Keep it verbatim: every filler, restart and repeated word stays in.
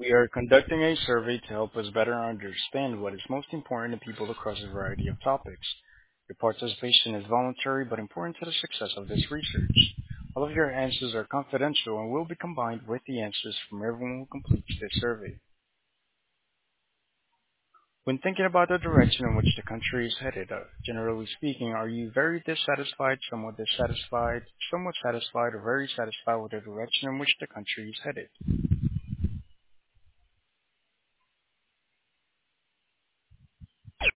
We are conducting a survey to help us better understand what is most important to people across a variety of topics. Your participation is voluntary but important to the success of this research. All of your answers are confidential and will be combined with the answers from everyone who completes this survey. When thinking about the direction in which the country is headed, uh, generally speaking, are you very dissatisfied, somewhat dissatisfied, somewhat satisfied, or very satisfied with the direction in which the country is headed?